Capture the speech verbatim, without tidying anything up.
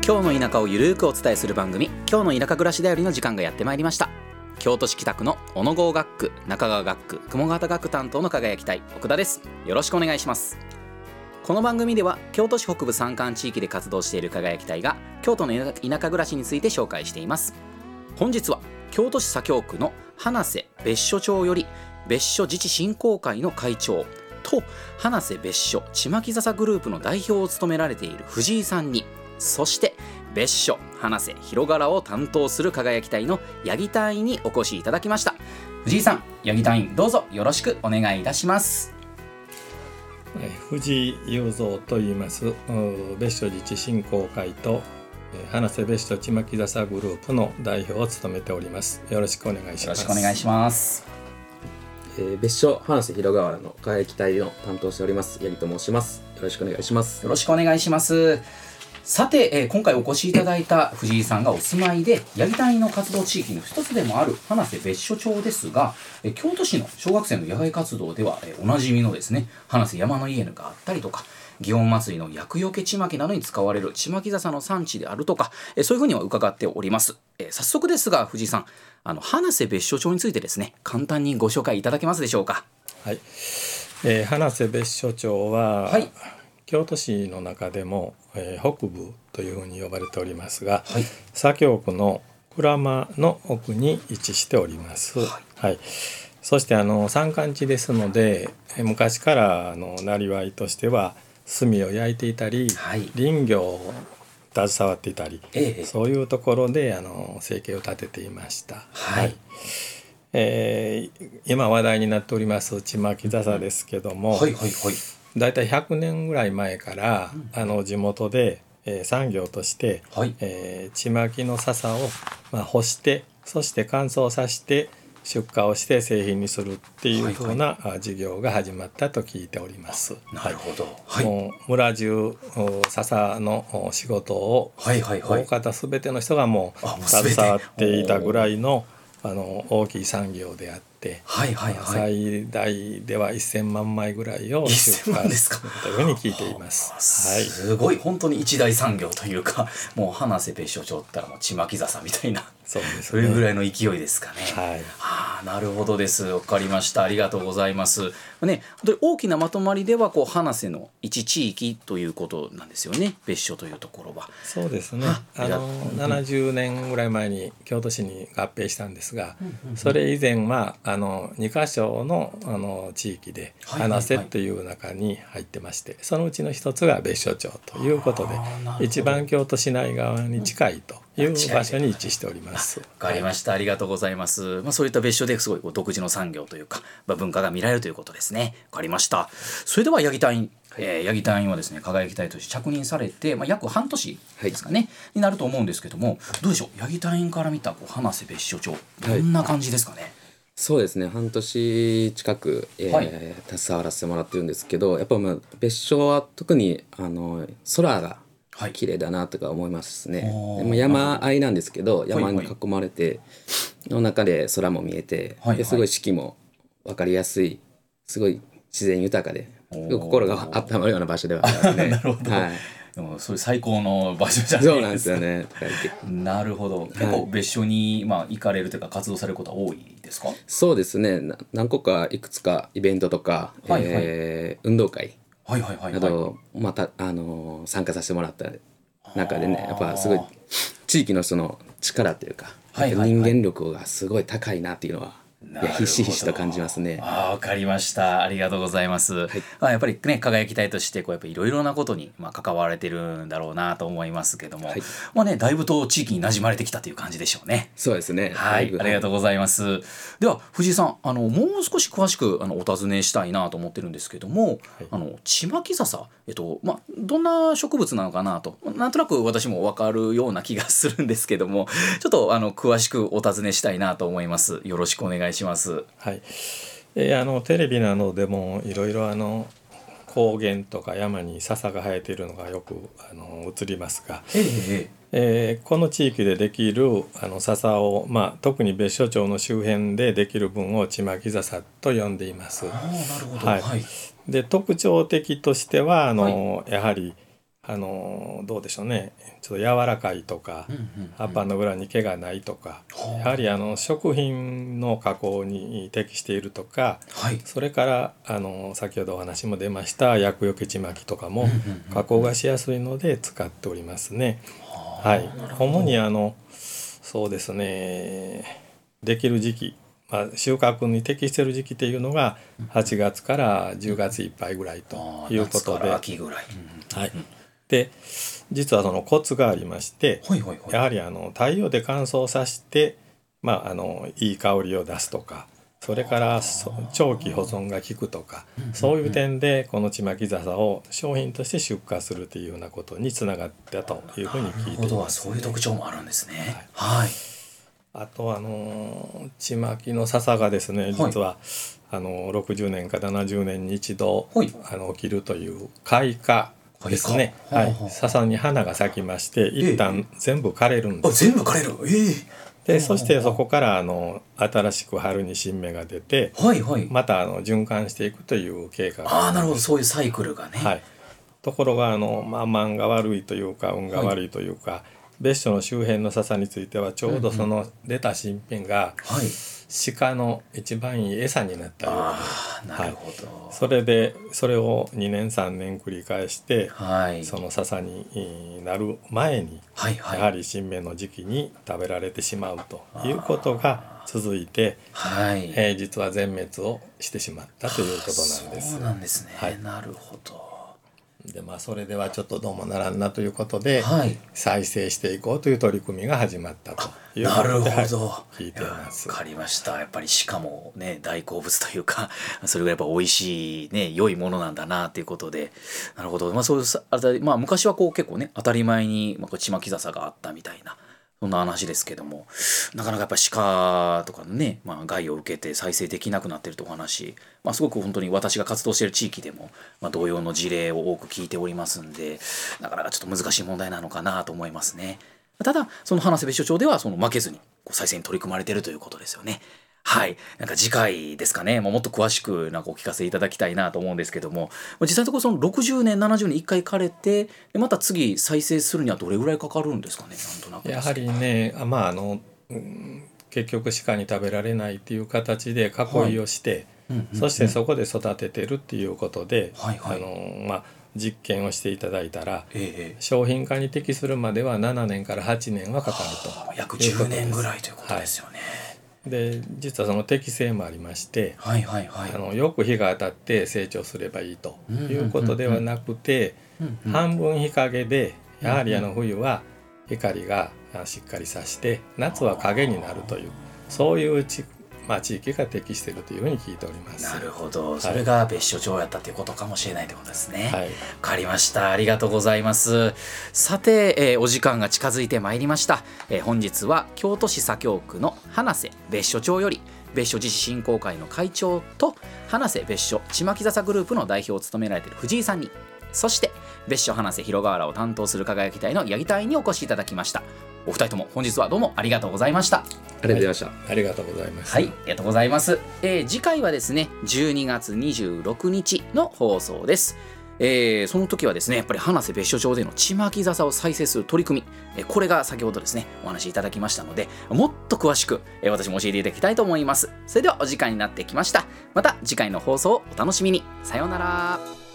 今日の田舎をゆるーくお伝えする番組、今日の田舎暮らしだよりの時間がやってまいりました。京都市北区の小野郷学区、中川学区、雲形学区担当の輝き隊奥田です。よろしくお願いします。この番組では京都市北部山間地域で活動している輝き隊が京都の田舎暮らしについて紹介しています。本日は京都市左京区の花瀬別所町より別所自治振興会の会長と花瀬別所ちまき笹グループの代表を務められている藤井さんに、そして別所花瀬広柄を担当する輝き隊の八木隊員にお越しいただきました。藤井さん、八木隊員、どうぞよろしくお願いいたします。 藤井雄三と言います。別所自治振興会と花瀬別所ちまき笹グループの代表を務めております。よろしくお願いします。 よろしくお願いします。 えー、別所花瀬広川の輝き隊の担当しております八木と申します。よろしくお願いします。 よろしくお願いします。さて、えー、今回お越しいただいた藤井さんがお住まいで八木隊員の活動地域の一つでもある花瀬別所町ですが、えー、京都市の小学生の野外活動では、えー、おなじみのですね花瀬山の家があったりとか、祇園祭りの厄除けちまきなどに使われるちまき笹の産地であるとか、えー、そういうふうには伺っております。えー、早速ですが藤井さん、あの花瀬別所町についてですね簡単にご紹介いただけますでしょうか。 はい、えー、花瀬別所町は、はい、京都市の中でも、えー、北部というふうに呼ばれておりますが、はい、左京区の鞍馬の奥に位置しております。はいはい、そしてあの山間地ですので、えー、昔からあのなりわいとしては炭を焼いていたり、はい、林業を携わっていたり、ええ、そういうところであの生計を立てていました。はいはい、えー、今話題になっておりますちまき笹ですけども、はいはいはい、だいたいひゃくねんぐらい前から、うん、あの地元で、えー、産業として、はいえー、ちまきの笹を、まあ、干してそして乾燥させて出荷をして製品にするっていう風な、はいはい、事業が始まったと聞いております。 なるほど、 はい、もう村中笹の仕事を、はいはいはい、大方すべての人がもう携わっていたぐらいのあの大きい産業であって、はいはいはい、最大ではせんまんまいぐらいを出荷するというふうに聞いています。 はい、すごい本当に一大産業というか、もう花瀬別所町って言ったらもうちまき笹みたいな、そうですね、それぐらいの勢いですかね。はい、はあ、なるほどです。わかりました。ありがとうございます。ね、本当に大きなまとまりではこう花瀬の一地域ということなんですよね。別所というところは。 そうですね。あのななじゅうねんぐらい前に京都市に合併したんですが、うんうん、それ以前はあのにかしょの、あの地域で花瀬という中に入ってまして、はいはいはい、そのうちの一つが別所町ということで、一番京都市内側に近いという場所に位置しております。 わかりました。ありがとうございます。まあ、そういった別所ですごい独自の産業というか、まあ、文化が見られるということですね。わかりました。それでは八木隊員、えー、八木隊員はですね輝き隊として着任されて、まあ、約半年ですかね、はい、になると思うんですけども、どうでしょう、八木隊員から見たこう花瀬別所町、どんな感じですかね。はい、 そうですね、半年近く、えーはい、携わらせてもらってるんですけど、やっぱまあ別所は特にあの空が綺麗だなとか思いますね。はい、でも山あいなんですけど、山に囲まれての中で空も見えて、はいはい、ですごい四季も分かりやすい、すごい自然豊かで心が温まるような場所ではありますね。 なるほど、はい、でもそれ最高の場所じゃないですか。そうなんですよね。なるほど。結構別所に、まあ、行かれるというか活動されることは多いですか。 そうですね、何個かいくつかイベントとか、はいはい、えー、運動会などまたあの参加させてもらった中でね、やっぱすごい地域のその力というか、はいはいはい、人間力がすごい高いなっていうのはいやひしひしと感じますね。 あ、わかりました。ありがとうございます。はい、まあ、やっぱりね輝き隊としてこうやっぱいろいろなことにまあ関わられてるんだろうなと思いますけども、はい、まあねだいぶと地域に馴染まれてきたという感じでしょうね。 そうですね。 はい、ありがとうございます。では藤井さん、あのもう少し詳しくあのお尋ねしたいなと思ってるんですけども、はい、あのちまき笹、えっとまあどんな植物なのかなとなんとなく私も分かるような気がするんですけども、ちょっとあの詳しくお尋ねしたいなと思います。よろしくお願いします。 はい、えー、あのテレビなどでもいろいろあの高原とか山に笹が生えているのがよくあの映りますが、えーえー、この地域でできるあの笹を、まあ、特に別所町の周辺でできる分をちまき笹と呼んでいます。 あ、なるほど。 はいはい、で特徴的としてはあの、はい、やはりあのどうでしょうね、ちょっと柔らかいとか、うんうんうん、葉っぱの裏に毛がないとか、やはりあの食品の加工に適しているとか、はい、それからあの先ほどお話も出ました薬用ケチマキとかも加工がしやすいので使っておりますね。はい、主にあのそうですね、できる時期、まあ、収穫に適している時期っていうのがはちがつからじゅうがついっぱいぐらいということで、 秋ぐらい、 うん、はい、で実はそのコツがありまして、はいはいはい、やはりあの太陽で乾燥させて、まあ、あのいい香りを出すとか、それから長期保存が効くとか、そういう点でこのちまき笹を商品として出荷するというようなことにつながったというふうに聞いています、ね。なるほど、 そういう特徴もあるんですね。はい、はい、 あとあのちまきの笹がですね、実は、はい、あのろくじゅうねんかななじゅうねんに一度、はい、あの起きるという開花ですね。はい、笹に花が咲きまして、一旦全部枯れるんです。 あ、全部枯れる。えー、 でそしてそこからあの新しく春に新芽が出て、はいはい、またあの循環していくという経過があるんです。あ、なるほど、そういうサイクルがね。 はい、ところがあの、まあ、満が悪いというか運が悪いというか、はい、別所の周辺の笹についてはちょうどその出た新品が、うんうん、鹿の一番いい餌になったようで、 あ、なるほど、 はい、それでそれをにねんさんねん繰り返して、はい、その笹になる前に、はいはい、やはり新芽の時期に食べられてしまうということが続いて、はい、えー、実は全滅をしてしまったということなんです。 そうなんですね、はい、なるほど。 でまあ、それではちょっとどうもならんなということで、はい、再生していこうという取り組みが始まったということで、 なるほど、はい、 聞いています。 わかりました。やっぱり鹿もね大好物というか、それがやっぱ美味しいね良いものなんだなということで、なるほど、まあ、そういうまあ昔はこう結構ね当たり前に、まあ、ちまき笹があったみたいなそんな話ですけども、なかなかやっぱり鹿とかのね、まあ、害を受けて再生できなくなっているというお話、まあ、すごく本当に私が活動している地域でも、まあ、同様の事例を多く聞いておりますんで、なかなかちょっと難しい問題なのかなと思いますね。ただその花瀬別所町ではその負けずにこう再生に取り組まれているということですよね。はい、なんか次回ですかね、もっと詳しくなんかお聞かせいただきたいなと思うんですけども、実際のところそのろくじゅうねんななじゅうねんいっかい枯れてまた次再生するにはどれぐらいかかるんですかね。なんとなくやはりね、まああの、うん、結局鹿に食べられないっていう形で囲いをして、はい、そしてそこで育ててるっていうことで、はいはい、あのまあ実験をしていただいたら、ええ、商品化に適するまではななねんからはちねんはかかると、 はあ、約じゅうねんぐらいということですよね。 はい、で実はその適性もありまして、はいはいはい、あのよく日が当たって成長すればいいということではなくて、うんうん、半分日陰でやはりあの冬は光がしっかりさして夏は影になるという、そういう地まあ、地域が適しているというふうに聞いております。 なるほど、それが別所町やったということかもしれないということですね。はい、分かりました。ありがとうございます。さて、えー、お時間が近づいてまいりました。えー、本日は京都市左京区の花瀬別所町より別所自治振興会の会長と花瀬別所ちまき笹グループの代表を務められている藤井さんに、そして別所花瀬広川原を担当する輝き隊の八木隊にお越しいただきました。お二人とも本日はどうもありがとうございました。 ありがとうございました。 はい、ありがとうございます。 はい、ありがとうございます。えー、次回はですねじゅうにがつにじゅうろくにちの放送です。えー、その時はですねやっぱり花瀬別所町でのちまき笹を再生する取り組み、えー、これが先ほどですねお話しいただきましたので、もっと詳しく、えー、私も教えていただきたいと思います。それではお時間になってきました。また次回の放送をお楽しみに。さようなら。